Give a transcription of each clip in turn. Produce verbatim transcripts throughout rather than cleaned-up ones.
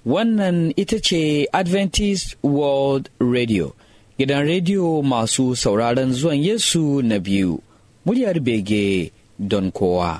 Wannan ita ce Adventist World Radio, gidan rediyo masu sauraron zuwan Yesu na biyu, muryar bege don kowa.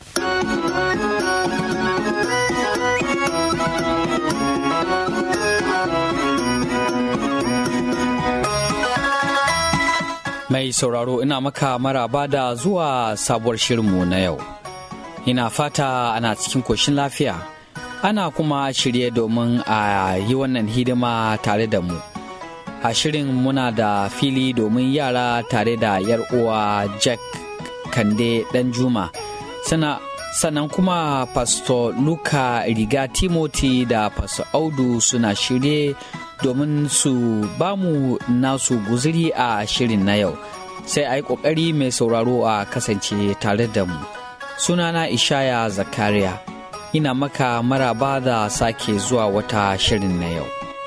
Mai sauraro, ina maka maraba da zuwa sabuwar shirinmu na yau. Ina fata ana cikin koshin lafiya, ana kuma shirye domin a yi wannan hidima tare da mu. A shirin muna da fili domin yara tare da yar uwa Jack Kande Danjuma. Sana sannan kuma Pastor Luka Riga Timothy da Pastor Audu suna shirye domin su ba mu nasu guzuri a shirin na yau. Sai a yi ƙoƙari mai sauraro a kasance tare da mu. Sunana Ishaya Zakariya, ina maka maraba da sake zuwa wata shirin na yau.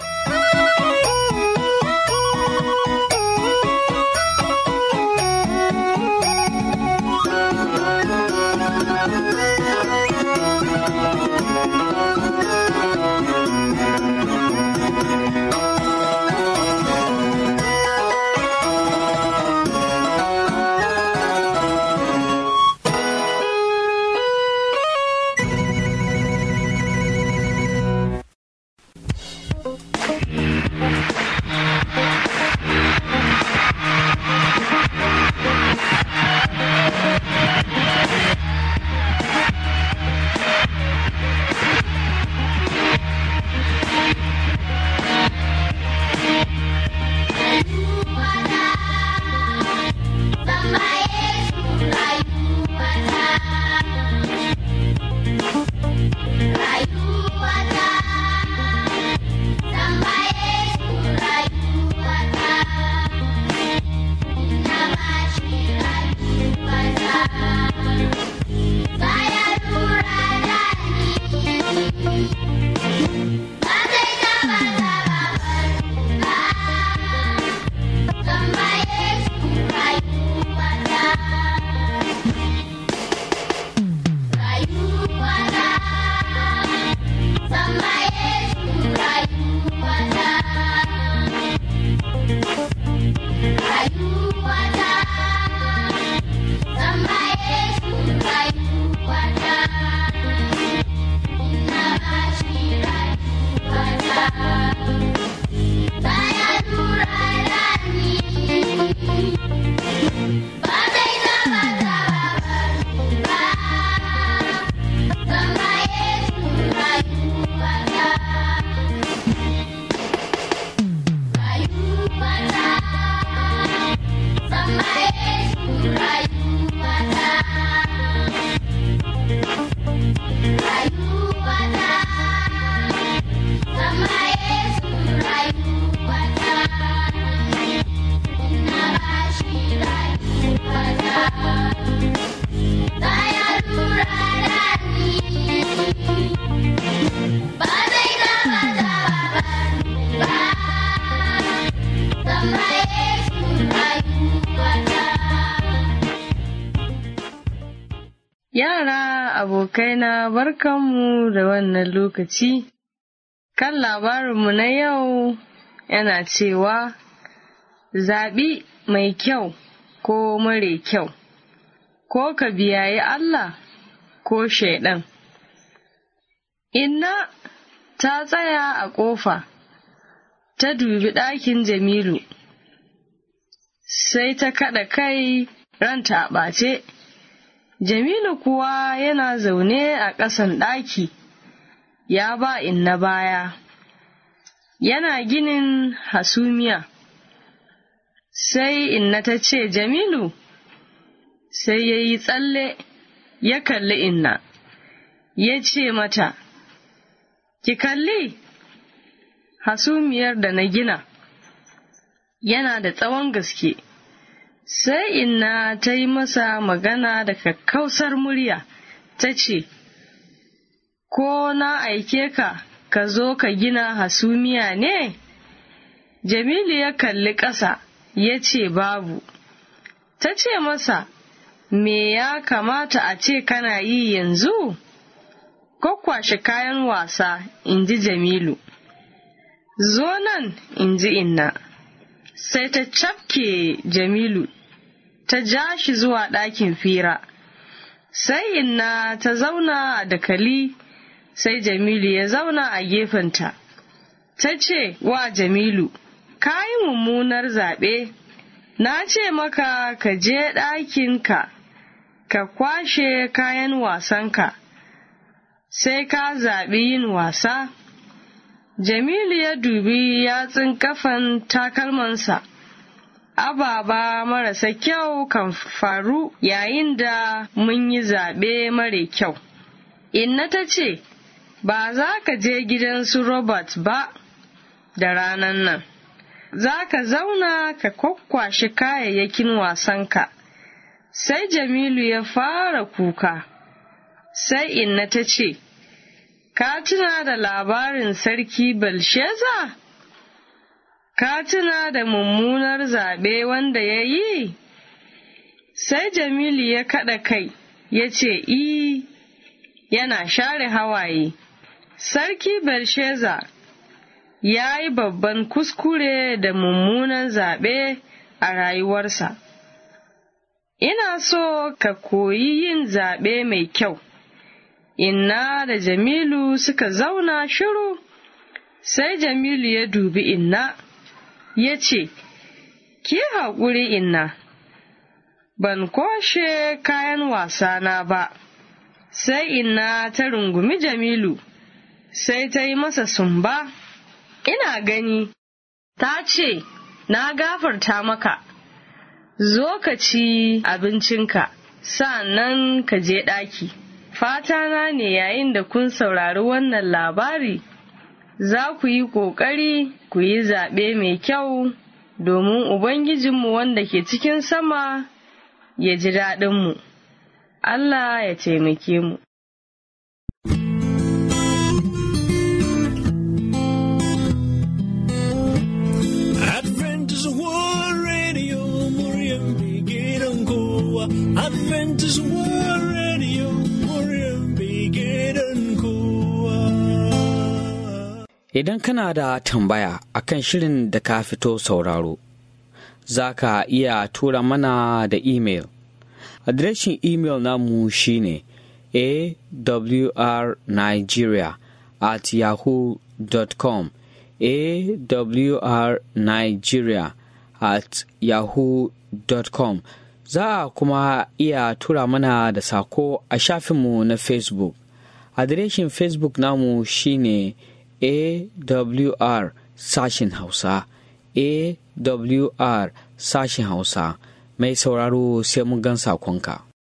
Yara abokaina, barkanmu da wannan lokaci. Kan labarinmu na yau yana cewa zaɓi mai kyau ko mare kyau, ko ka biyayi Allah ko Shaiɗan. Inna ta tsaya a ƙofa, ta dubi ɗakin Jamilu, sai ta kaɗa kai ranta a ɓace. Jamilu kuwa yana zaune a ƙasan ɗaki, ya ba inna baya, yana ginin hasumiya. Sai inna ta ce, Jamilu, sai ya yi tsalle, ya kalli inna, ya ce mata, ki kalli hasumiyar da na gina, yana da tsawon gaske. Sai inna ta yi masa magana da kakkausar murya, ta ce, Ko na aike ka, ka zo ka gina hasumiya ne? Jamilu ya kalli ƙasa, ya ce babu. Ta ce masa, Me ya kamata a ce kana yi yanzu? kwakwashe kayan wasa, in ji Jamilu. Zo nan, in ji inna. Sai ta cafke Jamilu, ta ja shi zuwa ɗakin fira. Sai inna ta zauna a dakali, sai Jamilu ya zauna a gefenta. Ta ce wa Jamilu, ka yi mummunar zaɓe, na ce maka ka je ɗakinka, ka kwashe kayan wasanka, sai ka zaɓi yin wasa. Jamilu ya dubi yatsun kafan takalmansa. Ababa marasa kyau kan faru yayin da mun yi zaɓe mara kyau. Inna ta ce, ba za ka je gidan su Robert ba da ranan nan. Za ka zauna ka kwakwashe kayayyakin wasanka. Sai Jamilu ya fara kuka. Sai inna ta ce, ka tuna da labarin sarki Belshaza? Ka tuna da mummunar zaɓe wanda ya yi? Sai Jamilu ya kaɗa kai, ya ce, I, yana share hawaye. Sarki Belshaza ya yi babban kuskure da mummunan zaɓe a rayuwarsa. Ina so ka koyi yin zaɓe mai kyau. Inna da Jamilu suka zauna shiru, sai Jamilu ya dubi inna, ya ce, ki haƙuri inna, ban kwashe kayan wasana ba. Sai inna ta rungumi Jamilu, sai ta yi masa sumba. Ina gani, ta ce, na gafarta maka, zo ka ci abincinka, sa'an ka je ɗaki. Fatana ne yayin da kun saurari wannan labari, za ku yi ƙoƙari ku yi zaɓe mai kyau domin Ubangijinmu wanda ke cikin sama ya ji daɗinmu. Allah ya taimake mu. Adventist World Radio, Muriel Bigiran Kowa. Adventist World Radio, Muriel Bigiran Kowa. Idan kana da tambaya akan shirin da ka fito sauraro, za ka iya tura mana da imel. Adireshin imel namu shine awrnigeria at yahoo dot com awrnigeria at yahoo dot com. Za a kuma iya tura mana da sako a shafinmu na Facebook. Adireshin Facebook namu shine A W R sashin Hausa, A W R sashin Hausa. Mai sauraro sai mun gan sakonka.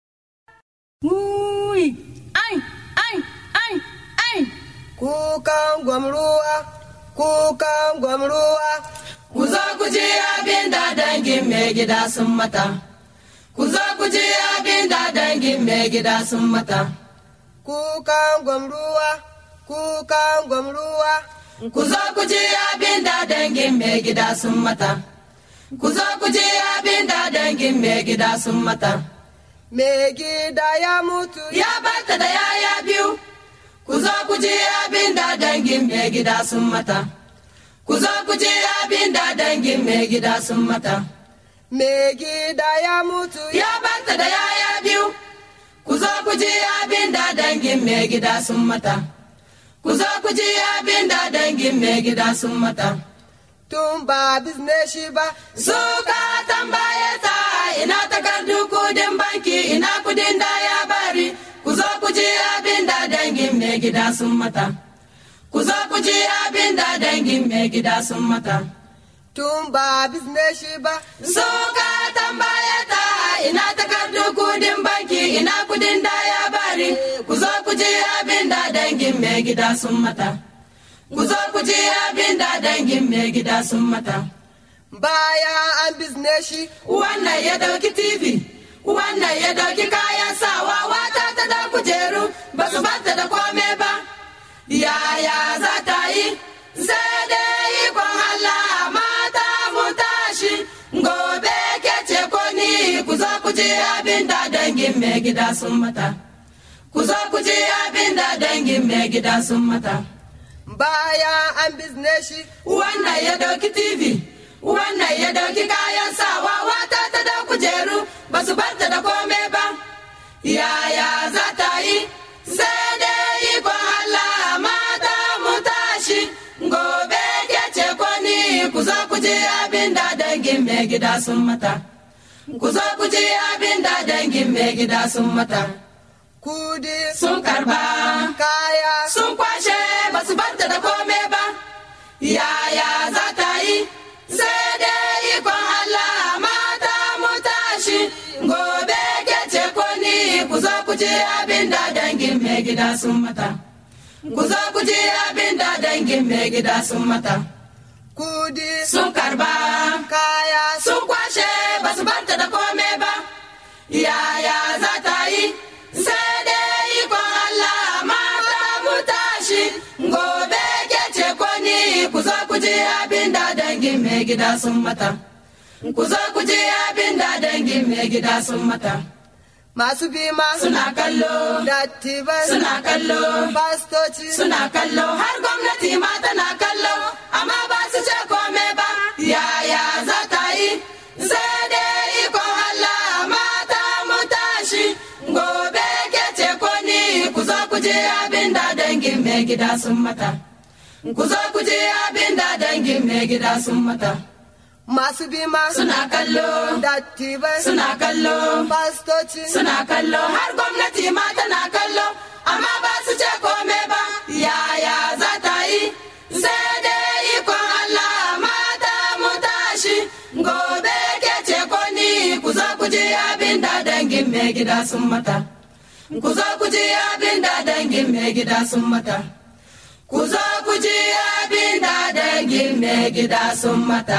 Wui, ai, ai, ai, ai. Kukan gwamruwa, kukan gwamruwa. Ku zo ku ji abin da dangin mai gida sun mata. Ku zo ku ji abin da dangin mai gida sun mata. Kukan gwamruwa, kukan gwamruwa. Ku zo ku ji abin da dangin mai gida sun mata. Ku zo ku ji abin da dangin mai gida sun mata. Mai gida ya mutu Ya bata da yaya biyu. Ku zo ku ji abin da dangin mai gida sun mata. Ku zo ku ji abin da dangin mai gida sun mata. Mai gida ya mutu Ya bata da yaya biyu. Ku zo ku ji abin da dangin mai gida sun mata. Ku zo ku ji abin da dangin mai gida sun mata. Tun ba bizne shi ba. Suka tambaye ta ina takardu kudin banki ina kudin da ya bari. Ku zo ku ji abin da dangin mai gida sun mata. Ku zo ku ji abin da dangin mai gida sun mata. Tun ba bizne shi ba. Suka tambaye ta ina takardu kudin banki ina kudin da ya bari. Ku zo ku ji abin da dangin mai gida sun mata. Ku zo ku ji abin da dangin mai gida sun mata. Baya an bizne shi. Wannan ya dauki T V, wannan ya dauki kayan sawa, wata ta da kujeru, ba su bata da kome ba. Yaya za ta yi? Sai dai ikon Allah mata mu tashi, gobe ke ce ko ni ku zo ku ji abin da dangin mai gida sun mata. ku zo ku ji abin da dangin mai gida sun mata. Bayan an bizne shi, Wannan ya dauki T V, wannan ya dauki kayan sawa, wata ta da kujeru, ba su barta da kome ba. Yaya za ta yi? Sai dai ikon Allah mata mu tashi, gobe ke ce ko ni ku zo ku ji abin da dangin mai gida sun mata. Ku zo ku ji abin da dangin mai gida sun mata. kudi Sun karba, kaya sun kwashe ba su barta da kome ba. Yaya za ta yi? Sai dai ikon Allah mata mu tashi, gobe ke ce ko ni ku zo ku ji abin da dangin mai gida sun mata. Ku zo ku ji abin da dangin mai gida sun mata. kudi Sun karba, kaya sun kwashe ba su barta da kome ba. Yaya za ta yi? Sai dai ikon Allah mata mu tashi, gobe ke ce ko ni ku zo ku ji abin da dangin mai gida sun mata. Ku zo ku ji abin da dangin mai gida sun mata. masu bima Suna kallo, dattibai suna kallo, pastoci suna kallo, har gwamnati ma tana kallo, amma ba su ce kome ba. Yaya za ta yi? Sai dai ikon Allah mata mu tashi, gobe ke ce ko ni ku zo ku ji abin da dangin mai gida sun mata. Ku zo ku ji abin da dangin mai gida sun mata. masu bima Suna kallo, dattibai suna kallo, pastoci suna kallo, har gwamnati ma tana kallo, amma ba su ce kome ba. Yaya za ta yi? Sai dai ikon Allah mata mu tashi, gobe ke ce ko ni ku zo ku ji abin da dangin mai gida sun mata. Ku zo ku ji abin da dangin mai gida sun mata. Ku zo ku ji abin da dangin mai gida sun mata.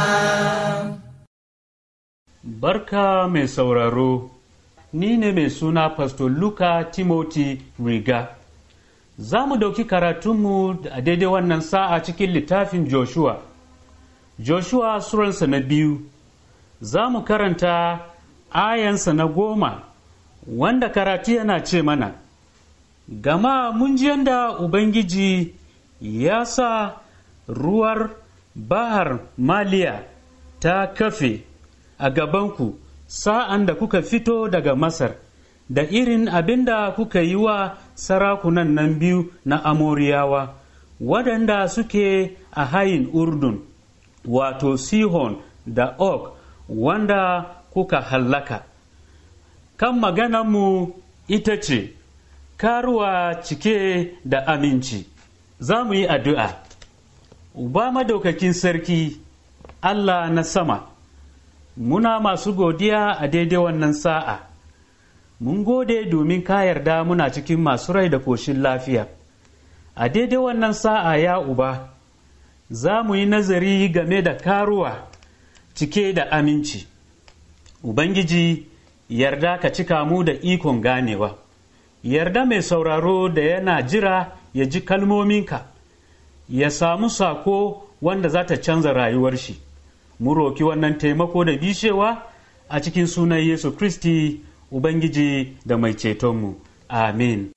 Barka mai sauraro, ni ne mai suna Pastor Luka Timothy Riga. Za mu dauki karatunmu a daidai wannan sa'a cikin littafin Joshua. Joshua suransa na biyu, za mu karanta ayansa na goma, wanda karatu yana ce mana, Gama mun ji yadda Ubangiji ya sa ruwar Bahar Maliya ta kafe a gabanku sa'an da kuka fito daga Masar, da irin abin da kuka yi wa sarakunan nan biyu na Amoriyawa, waɗanda suke a hayin Urdun, wato Sihon da Og, wanda kuka hallaka. Kan maganarmu ita ce, karuwa cike da aminci. Za mu yi addu'a. Uba madaukakin sarki, Allah na sama, muna masu godiya a daidai wannan sa'a. Mun gode domin ka yarda muna cikin masu rai da koshin lafiya. A daidai wannan sa'a ya Uba, za mu yi nazari game da karuwa cike da aminci. Ubangiji, yarda ka cika mu da ikon ganewa. Yarda mai sauraro da yana jira ya ji kalmominka, ya samu sako wanda za ta canza rayuwar shi. Mu roki wannan taimako da bishewa a cikin sunan Yesu Kristi, Ubangiji da mai cetonmu. Amin.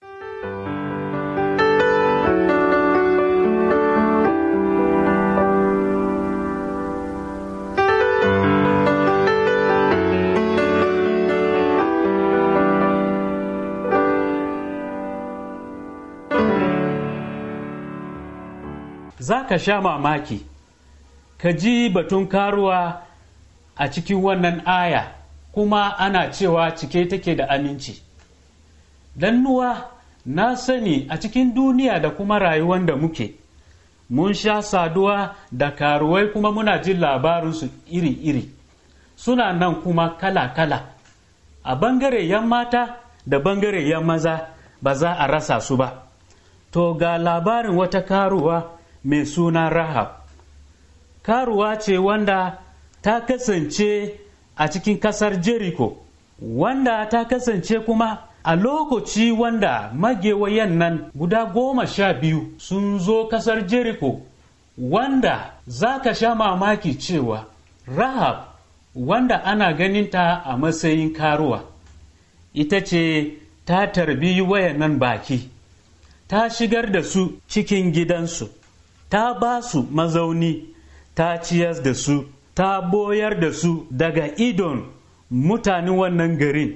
Za ka sha mamaki, ka ji batun karuwa a cikin wannan aya, kuma ana cewa cike take da aminci. Dannuwa, na sani a cikin duniya da kuma rayuwar da muke, mun sha saduwa da karuwai kuma muna jin labarinsu iri-iri, suna nan kuma kala-kala. A bangare yan mata da bangare yan maza ba za a rasa su ba. To ga labarin wata karuwa mai suna Rahab. Karuwa ce wanda ta kasance a cikin kasar Jericho, wanda ta kasance kuma a lokaci wanda magewayen nan guda goma sha biyu sun zo kasar Jericho, wanda za ka sha mamaki cewa Rahab, wanda ana ganinta a matsayin karuwa, ita ce ta tarbi wayannan baki, ta shigar da su cikin gidansu, ta ba su mazauni, ta ciyar da su, ta boyar da su daga idon mutanen wannan garin.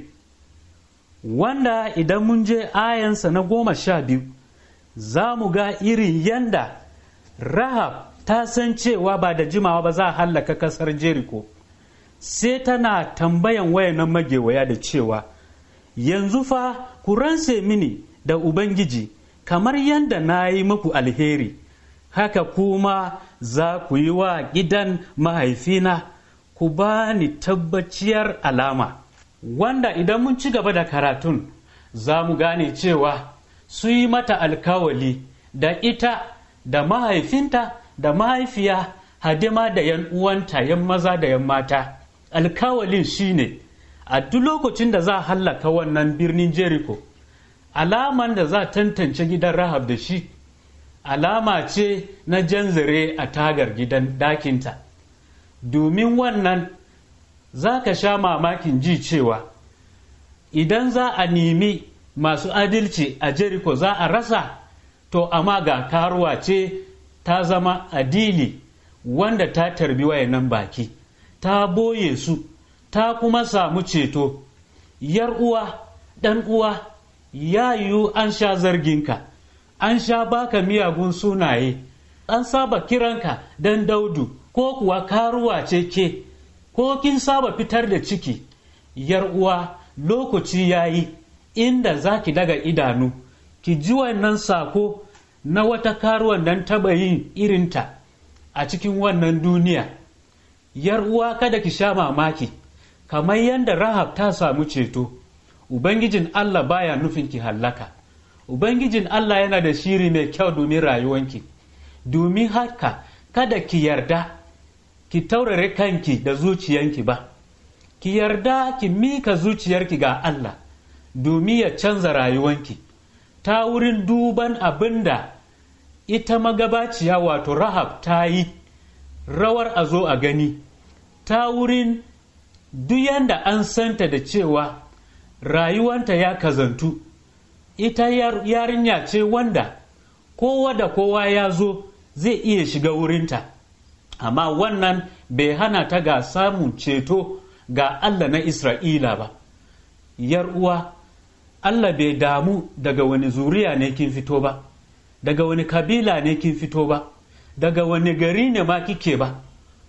Wanda idan mun je ayansa na goma sha biyu, za mu ga irin yanda Rahab ta san cewa ba da jimawa ba za a hallaka kasar Jeriko, sai tana tambayan wayannan magewaya da cewa, yanzu fa ku ranse mini da Ubangiji, kamar yanda na yi muku alheri, haka kuma za ku yi wa gidan mahaifina, ku ba ni tabbaciyar alama. Wanda idan mun ci gaba da karatun, za mu gane cewa su yi mata alkawali da ita da mahaifinta da mahaifiya hadima da yan uwanta yan maza da yan mata. Alkawalin shine a duk lokacin da za a hallaka wannan birnin Jericho, alaman da za a tantance gidan Rahab da shi alama ce na jan zare a tagar gidan dakinta. Domin wannan za ka sha mamakin ji cewa idan za a nemi masu adalci a Jericho za a rasa, to amma ga karuwa ce ta zama adili wanda ta tarbi wayannan baki, ta boye su, ta kuma samu ceto. Yar uwa, ɗan uwa, ya yiwu an sha zarginka, an sha baka miyagun sunaye, an saba kiranka dan Daudu, ko kuwa karuwa ce ke, ko kin saba fitar da ciki. Yar uwa, lokaci ya yi inda za ki daga idanu, ki ji wannan sako na wata karuwan dan taba yin irinta a cikin wannan duniya. Yar uwa, kada ki sha mamaki, kamar yadda Rahab ta samu ceto, Ubangijin Allah baya nufin ki hallaka. Ubangijin Allah yana da shiri mai kyau domin rayuwanki. Domin haka kada ki yarda ki taurare kanki da zuciyanki ba, ki yarda ki mika zuciyarki ga Allah domin ya canza rayuwanki ta wurin duban abin da ita magabaciya wato Rahab ta yi rawar a zo a gani, ta wurin duk yanda an santa da cewa rayuwanta ya kazantu. Ita yarinya ce wanda kowa da kowa ya zo zai iya shiga wurinta, amma wannan bai hana ta ga samun ceto ga Allah na Isra'ila ba. Yar uwa, Allah bai damu daga wani zuriya ne kin fito ba, daga wani kabila ne kin fito ba, daga wani gari ne ma kike ba,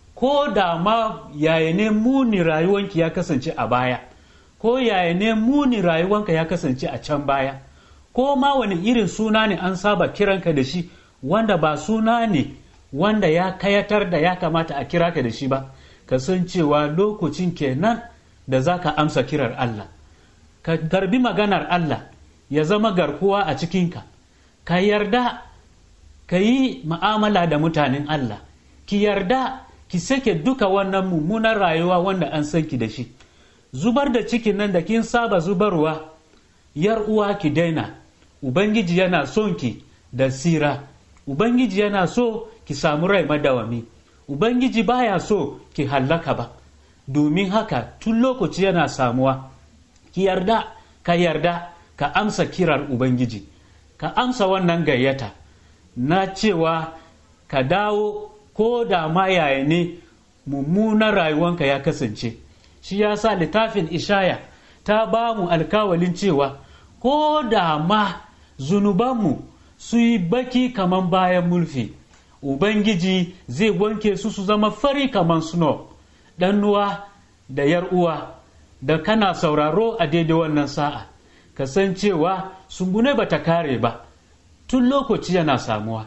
ko da ma yaya ne muni rayuwanki ya kasance a baya, ko yaya ne muni rayuwanka ya kasance a can baya, ko ma wani irin suna ne an saba kiranka da shi wanda ba suna ne wanda ya kayatar da ya kamata a kira ka da shi ba, ka san cewa lokacin kenan da za ka amsa kirar Allah, ka karbi maganar Allah ya zama garkuwa a cikinka, ka yarda ka yi ma'amala da mutanen Allah, ki yarda ki sake duka wannan mummunan rayuwa wanda an san ki da shi. Zubar da cikin nan da kin saba zubarwa, yar uwa ki daina. Ubangiji yana son ki da sira, Ubangiji yana so ki samu rai madawami, Ubangiji baya so ki hallaka ba. Domin haka tun lokaci yana samuwa, ki yarda, ka yarda, ka amsa kirar Ubangiji, ka amsa wannan gayyata na cewa ka dawo ko da ma yaya ne mummunan rayuwanka ya kasance. Shi ya sa littafin Ishaya ta ba mu alkawalin cewa ko da ma zunubanmu su yi baki kaman bayan mulfi, Ubangiji zai wanke su su zama fari kaman snow. Ɗan'uwa da yar uwa da kana sauraro a daidai wannan sa'a, ka san cewa sumbune ba ta kare ba, tun lokaci yana samuwa.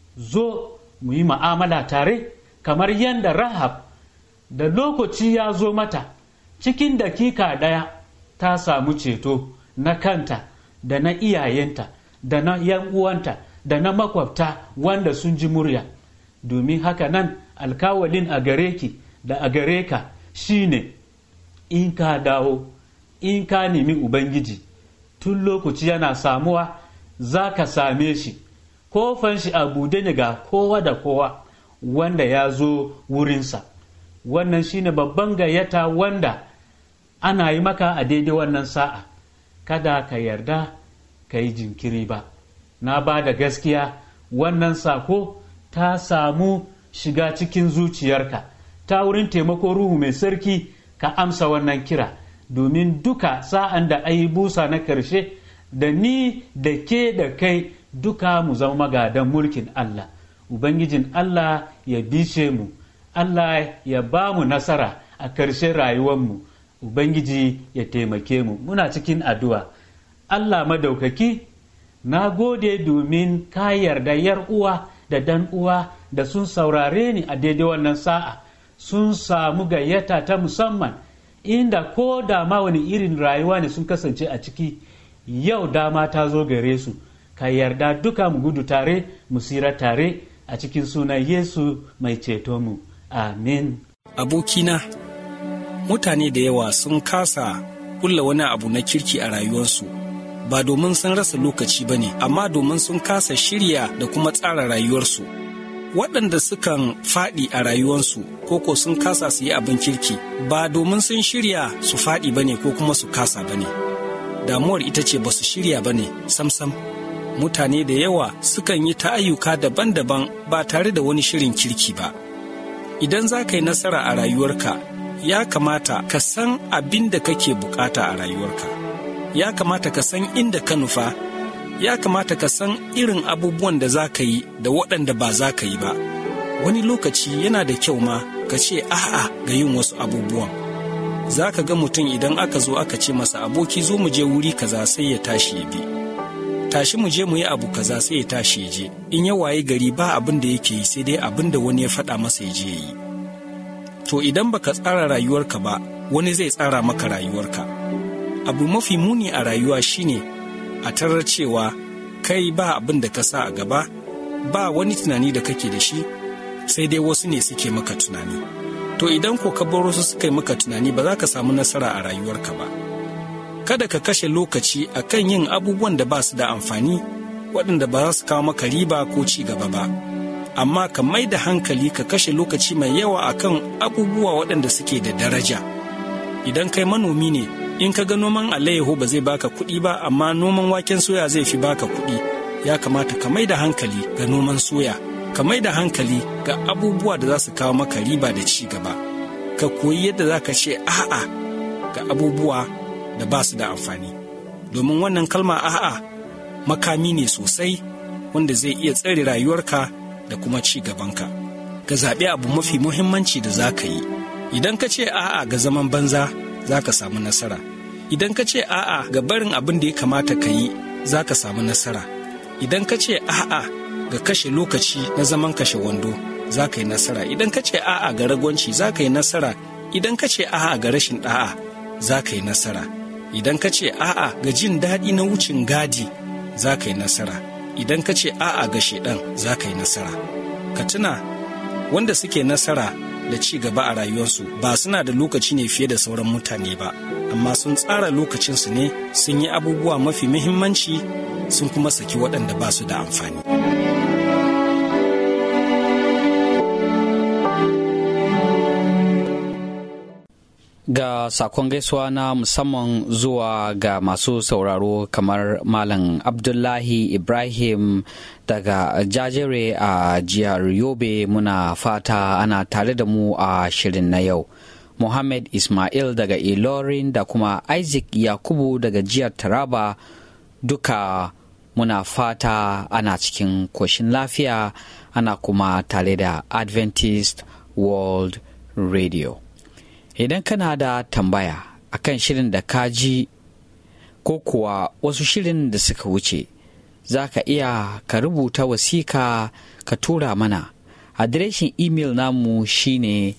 Zo mu yi ma'amala tare kamar yadda Rahab da lokaci ya zo mata, cikin dakika ɗaya ta samu ceto na kanta da na iyayenta da na yan uwanta da na makwabta wanda sun ji murya. Domin haka nan alkawalin a gare ki da a gare ka shine, in ka dawo, in ka nemi Ubangiji, tun lokaci yana samuwa za ka same shi, kofan shi a bude ne ga kowa da kowa wanda ya zo wurinsa. Wannan shine babban gayyata wanda ana yi maka a daidai wannan sa'a. kada ka yarda ka yi jinkiri ba. Na ba da gaskiya wannan sako ta samu shiga cikin zuciyarka ta wurin taimako Ruhu mai sarki. Ka amsa wannan kira, domin duka sa'an da ayi busa na ƙarshe, da ni da ke da kai duka mu zama magadan mulkin Allah. Ubangijin Allah ya bishe mu, Allah ya ba mu nasara a ƙarshen rayuwarmu, Ubangiji ya taimake mu. Muna cikin addu'a. Allah madaukaki, na gode domin ka yarda yar uwa da dan uwa da sun saurare ni a daidai wannan sa'a, sun samu gayyata ta musamman, inda ko da ma wani irin rayuwa ne sun kasance a ciki, yau dama ta zo gare su. Ka yarda duka mu gudu tare, mu sira tare a cikin sunan Yesu mai ceto mu. Amin. Abokina, mutane da yawa sun kasa kulla wani abu na kirki a rayuwarsu, ba domin sun rasa lokaci ba ne, amma domin sun kasa shirya da kuma tsara rayuwarsu. Waɗanda sukan faɗi a rayuwarsu ko sun kasa su yi abin kirki, ba domin sun shirya su faɗi ba ne ko kuma su kasa ba ne. Damuwar ita ce ba su shirya ba ne samsam. Mutane da yawa sukan yi ta ayyuka daban-daban ba tare da wani shirin kirki ba. Idan za ka yi nasara a rayuwarka, ya kamata ka san abin da kake bukata a rayuwarka. Ya kamata ka san inda ka nufa. Ya kamata ka san irin abubuwan da za ka yi da waɗanda ba za ka yi ba. Wani lokaci yana da kyau ma ka ce a'a ga yin wasu abubuwan. Za ka ga mutum idan aka zo aka ce masa aboki zo mu je wuri kaza sai ya tashi ya bi. Tashi mu je mu yi abu kaza sai ya tashi ya je. In ya waye gari ba abin da yake yi sai dai abin da wani ya faɗa masa ya je ya yi. To idan baka tsara rayuwarka ba, wani zai tsara maka rayuwarka. Abu mafi muni a rayuwa shine a tarar cewa kai ba abin da ka sa a gaba, ba wani tunani da kake da shi, sai dai wasu ne suke maka tunani. To idan ko ka bar wasu suka yi maka tunani, ba za ka samu nasara a rayuwarka ba. Kada ka kashe lokaci a kan yin abubuwan da ba su da amfani, waɗanda ba za su kawo maka riba ko ci gaba ba. Amma ka mai da hankali ka kashe lokaci mai yawa a kan abubuwa waɗanda suke da daraja. Idan kai manomi ne, in ka ga noman alayyaho ba zai baka kuɗi ba, amma noman waken soya zai fi baka kuɗi, ya kamata ka mai da hankali ga noman soya. Ka mai da hankali ga abubuwa da za su kawo maka riba da ci gaba. Ka koyi yadda za ka ce a'a ga abubuwa da ba su da amfani. Domin wannan kalma a'a makami ne sosai wanda zai iya tsare rayuwarka da kuma ci gabanka. Ka zaɓi abu mafi muhimmanci da za ka yi. Idan ka ce a'a ga zaman banza, za ka samu nasara. Idan ka ce a'a ga barin abin da ya kamata ka yi, za ka samu nasara. Idan ka ce a'a ga kashe lokaci na zaman kashe wando, za ka yi nasara. Idan ka ce a'a ga ragwanci, za ka yi nasara. Idan ka ce a'a ga rashin ɗa'a, za ka yi nasara. Idan ka ce a'a ga jin daɗi na wucin gadi, za ka yi nasara. Idan ka ce a'a ga shaiɗan, za ka yi nasara. Ka tuna, wanda suke nasara da ci gaba a rayuwarsu ba suna da lokaci ne fiye da sauran mutane ba, amma sun tsara lokacinsu ne, sun yi abubuwa mafi muhimmanci, sun kuma saki waɗanda ba su da amfani. Ga sakon gaisuwa na musamman zuwa ga masu sauraro kamar Malam Abdullahi Ibrahim daga Jajere a jihar Yobe, muna fata ana tare da mu a shirin na yau. Muhammad Ismail daga Ilorin da kuma Isaac Yakubu daga jihar Taraba, duka muna fata ana cikin koshin lafiya, ana kuma tare da Adventist World Radio. Idan kana da tambaya akan shirin da ka ji ko kuwa wasu shirin da suka wuce, za ka iya ka rubuta wasika ka tura mana. Adireshin imel namu shine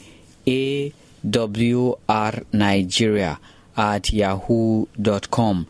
awrnigeria at yahoo dot com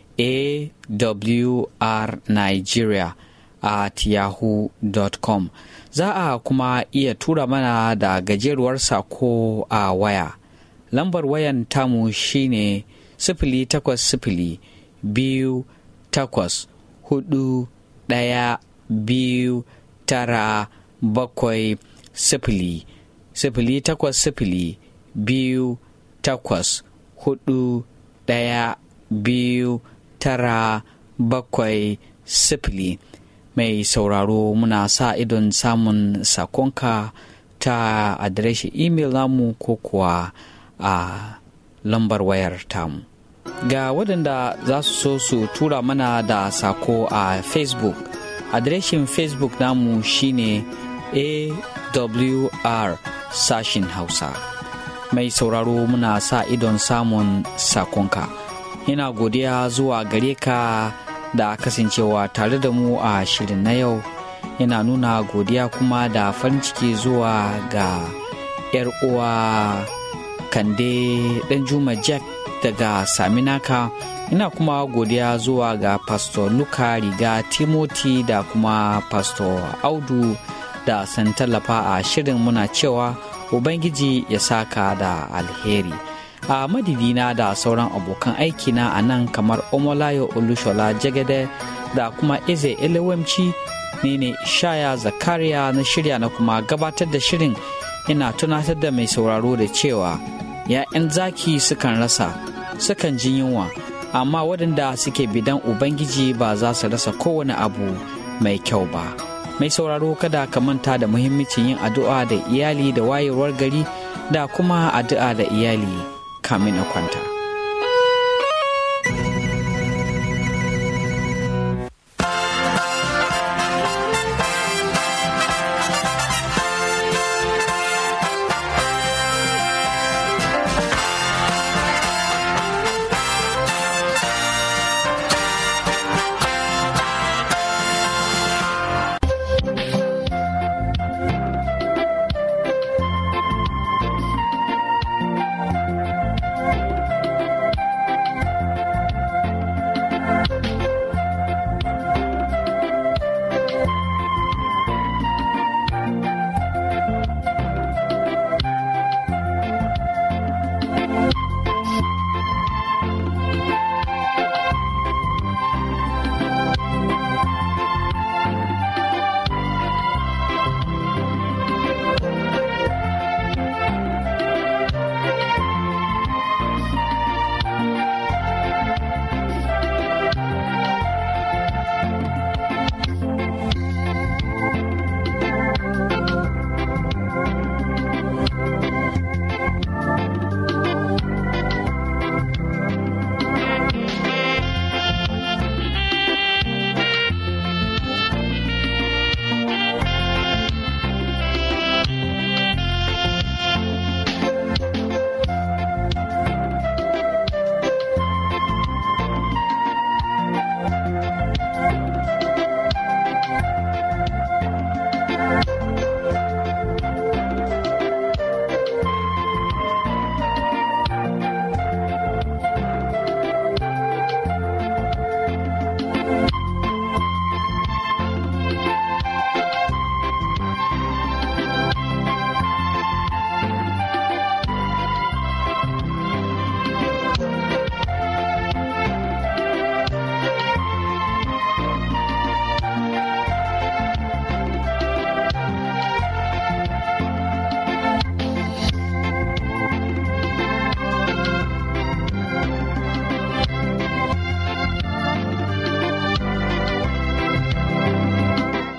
awrnigeria at yahoo dot com. Za a kuma iya tura mana da gajeruwar sako a waya. Lambar wayan tamu shine sifili takwas sifili biyu takwas hudu ɗaya biyu tara bakwai sifili sifili takwas sifili biyu takwas hudu ɗaya biyu tara bakwai sifili. Mai sauraro muna sa idon samun sakonka ta adireshin imel namu ko kuwa a lambar wayar tamu. Ga waɗanda za su so su tura mana da sako a Facebook, adireshin Facebook namu shine A W R sashin Hausa. Mai sauraro muna sa idon samun sakonka. Ina godiya zuwa gare ka da kasancewa tare da mu a shirin na yau. Ina nuna godiya kuma da farin ciki zuwa ga 'yar uwa Kande Danjuma Jack daga Saminaka. Ina kuma godiya zuwa ga Pastor Luka Riga Timothy da kuma Pastor Audu da san tallafa a shirin. Muna cewa Ubangiji ya saka da alheri. A madidina da sauran abokan aikina a nan kamar Omolayo Olushola Jagede da kuma Eze Elewemci, ne ne Ishaya Zakariya na shirya na kuma gabatar da shirin. Ina tunatar da mai sauraro da cewa ‘ya'yan zaki sukan rasa, sukan ji yunwa, amma waɗanda suke bidan Ubangiji ba za su rasa kowane abu mai kyau ba. Mai sauraro kada ka manta da muhimmancin yin addu'a da iyali da wayewar gari da kuma addu'a da iyali kamin a kwanta.